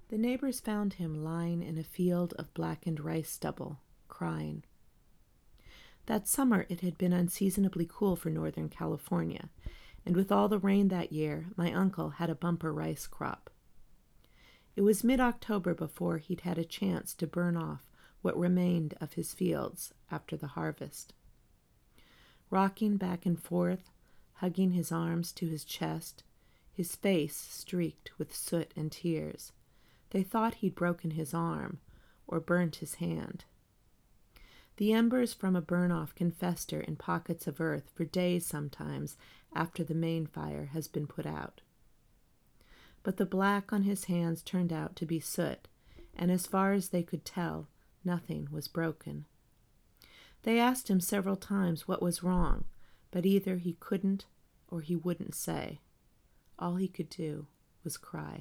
The neighbors found him lying in a field of blackened rice stubble, crying. That summer it had been unseasonably cool for Northern California, and with all the rain that year, my uncle had a bumper rice crop. It was mid-October before he'd had a chance to burn off what remained of his fields after the harvest. Rocking back and forth, hugging his arms to his chest, his face streaked with soot and tears, they thought he'd broken his arm or burnt his hand. The embers from a burn-off can fester in pockets of earth for days sometimes after the main fire has been put out. But the black on his hands turned out to be soot, and as far as they could tell, nothing was broken. They asked him several times what was wrong, but either he couldn't or he wouldn't say. All he could do was cry.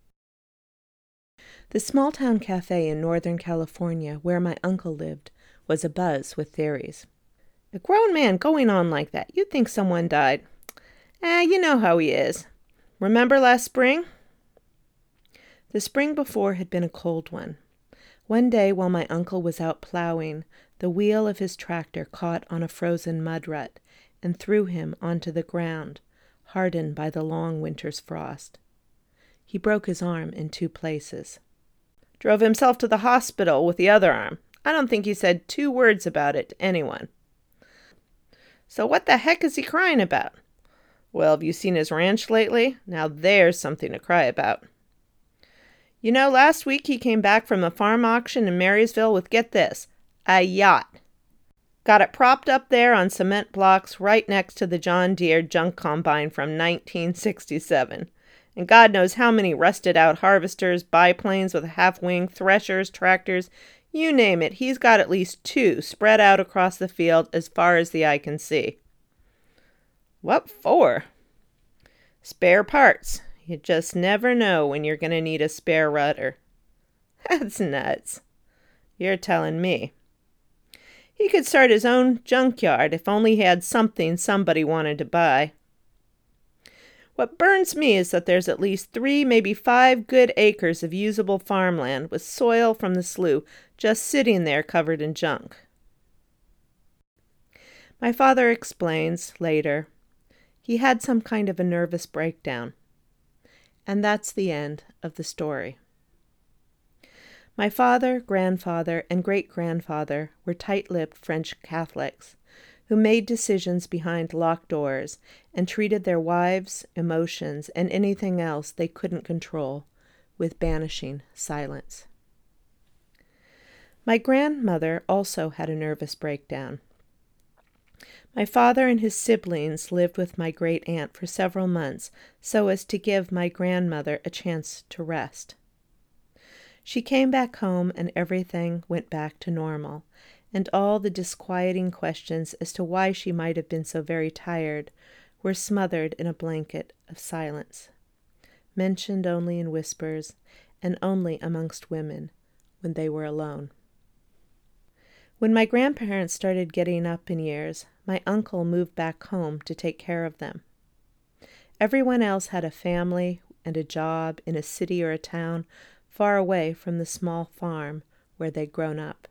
The small-town cafe in Northern California where my uncle lived was abuzz with theories. A grown man going on like that, you'd think someone died. You know how he is. Remember last spring? The spring before had been a cold one. One day while my uncle was out plowing, the wheel of his tractor caught on a frozen mud rut and threw him onto the ground, hardened by the long winter's frost. He broke his arm in 2 places. Drove himself to the hospital with the other arm. I don't think he said 2 words about it to anyone. So what the heck is he crying about? Well, have you seen his ranch lately? Now there's something to cry about. You know, last week he came back from a farm auction in Marysville with, get this, a yacht. Got it propped up there on cement blocks right next to the John Deere junk combine from 1967. And God knows how many rusted-out harvesters, biplanes with a half-wing, threshers, tractors, you name it, he's got at least 2 spread out across the field as far as the eye can see. What for? Spare parts. You just never know when you're going to need a spare rudder. That's nuts. You're telling me. He could start his own junkyard if only he had something somebody wanted to buy. What burns me is that there's at least 3, maybe 5 good acres of usable farmland with soil from the slough just sitting there covered in junk. My father explains later. He had some kind of a nervous breakdown. And that's the end of the story. My father, grandfather, and great-grandfather were tight-lipped French Catholics who made decisions behind locked doors and treated their wives, emotions, and anything else they couldn't control with banishing silence. My grandmother also had a nervous breakdown. My father and his siblings lived with my great-aunt for several months so as to give my grandmother a chance to rest. She came back home and everything went back to normal, and all the disquieting questions as to why she might have been so very tired were smothered in a blanket of silence, mentioned only in whispers and only amongst women when they were alone. When my grandparents started getting up in years, my uncle moved back home to take care of them. Everyone else had a family and a job in a city or a town far away from the small farm where they'd grown up.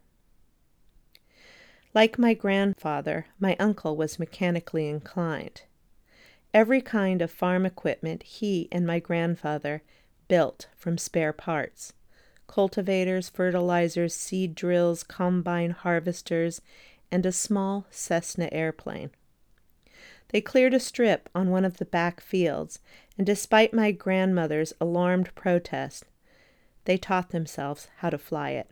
Like my grandfather, my uncle was mechanically inclined. Every kind of farm equipment he and my grandfather built from spare parts. Cultivators, fertilizers, seed drills, combine harvesters, and a small Cessna airplane. They cleared a strip on one of the back fields, and despite my grandmother's alarmed protest, they taught themselves how to fly it.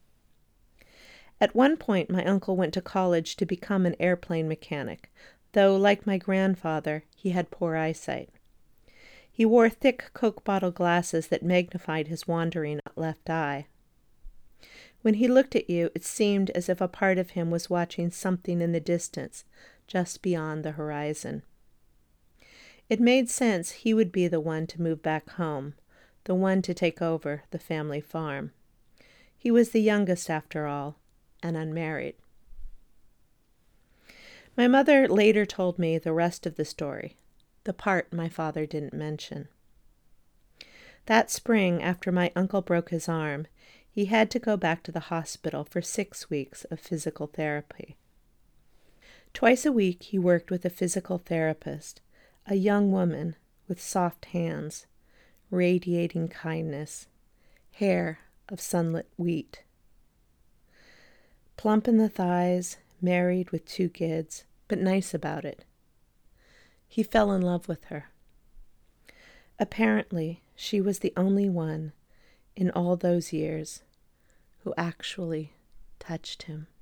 At one point, my uncle went to college to become an airplane mechanic, though, like my grandfather, he had poor eyesight. He wore thick Coke bottle glasses that magnified his wandering left eye. When he looked at you, it seemed as if a part of him was watching something in the distance, just beyond the horizon. It made sense he would be the one to move back home, the one to take over the family farm. He was the youngest, after all, and unmarried. My mother later told me the rest of the story, the part my father didn't mention. That spring, after my uncle broke his arm, he had to go back to the hospital for 6 weeks of physical therapy. Twice a week he worked with a physical therapist, a young woman with soft hands, radiating kindness, hair of sunlit wheat. Plump in the thighs, married with 2 kids, but nice about it. He fell in love with her. Apparently, she was the only one in all those years who actually touched him.